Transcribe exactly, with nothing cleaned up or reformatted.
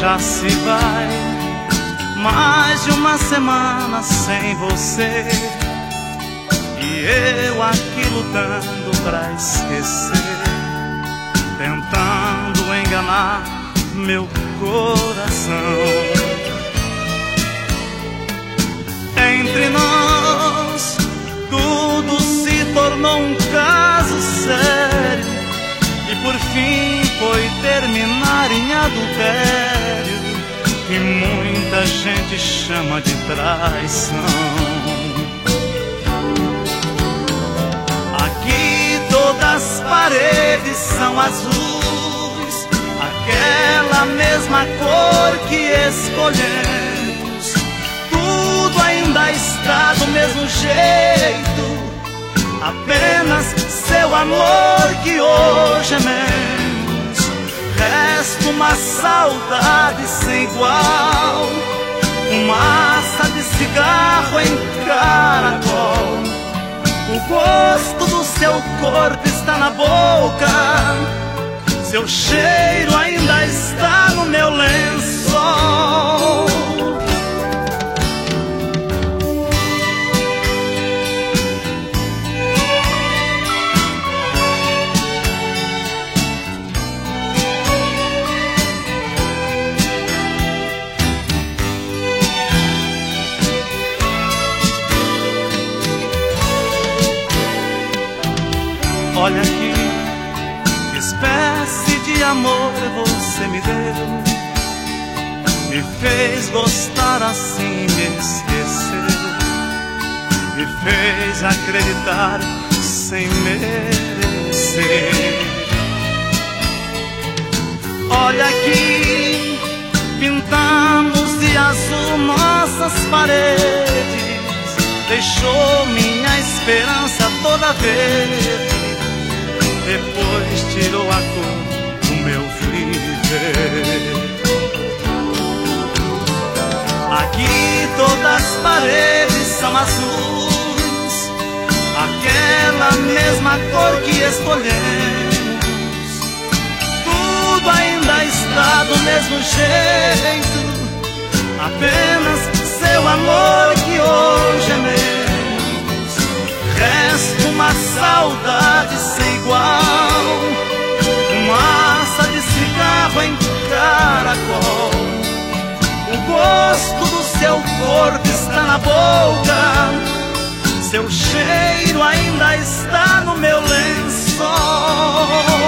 já se vai mais de uma semana sem você, e eu aqui lutando pra esquecer, tentando enganar meu coração. Entre nós tudo se tornou um caso sério, e por fim foi terminar em adultério, que muita gente chama de traição. Aqui todas as paredes são azuis, aquela mesma cor que escolhemos. Tudo ainda está do mesmo jeito, apenas seu amor que hoje é menos. Resta uma saudade sem igual, fumaça de cigarro em caracol. O gosto do seu corpo está na boca, seu cheiro ainda está no meu lençol. Olha aqui, que espécie de amor você me deu, me fez gostar assim, me esqueceu, me fez acreditar sem merecer. Olha aqui, pintamos de azul nossas paredes, deixou minha esperança toda verde, depois tirou a cor do meu viver. Aqui todas as paredes são azuis, aquela mesma cor que escolhemos. Tudo ainda está do mesmo jeito, apenas seu amor que hoje é menos. Resta uma saudade sem igual, fumaça de cigarro em caracol. O gosto do seu corpo está na boca, seu cheiro ainda está no meu lençol.